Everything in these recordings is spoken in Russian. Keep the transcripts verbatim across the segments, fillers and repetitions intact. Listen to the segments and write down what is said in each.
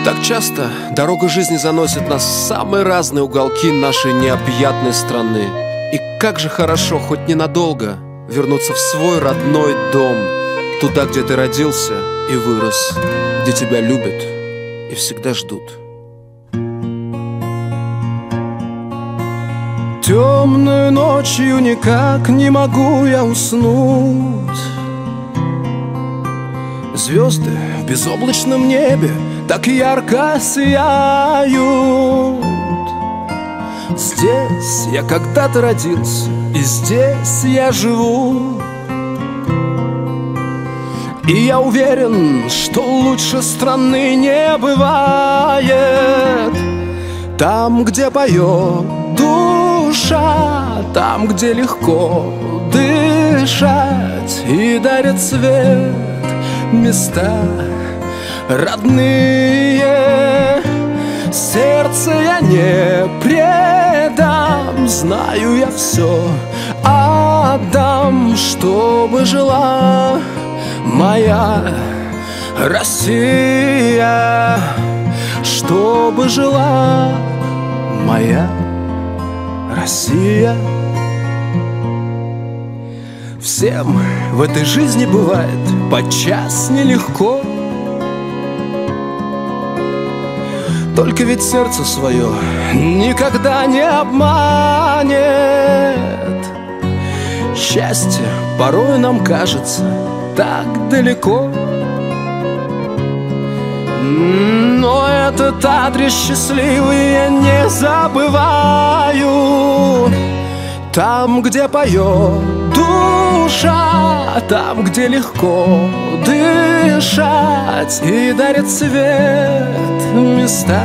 Так часто дорога жизни заносит нас в самые разные уголки нашей необъятной страны. И как же хорошо хоть ненадолго вернуться в свой родной дом, туда, где ты родился и вырос, где тебя любят и всегда ждут. Темную ночью никак не могу я уснуть. Звезды в безоблачном небе так ярко сияют. Здесь я когда-то родился, и здесь я живу. И я уверен, что лучше страны не бывает. Там, где поет душа, там, где легко дышать и дарит свет места родные. Сердце я не предам, знаю я все отдам, чтобы жила моя Россия, чтобы жила моя Россия. Всем в этой жизни бывает подчас нелегко. Только ведь сердце свое никогда не обманет. Счастье порой нам кажется так далеко, но этот адрес счастливый я не забываю. Там, где поет душа, там, где легко дышать и дарит свет места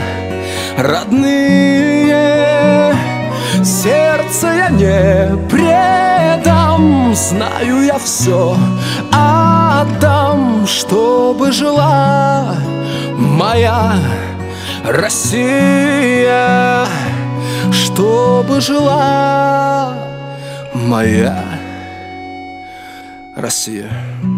родные. Сердце я не предам, знаю я все отдам, чтобы жила моя Россия, чтобы жила моя Россия.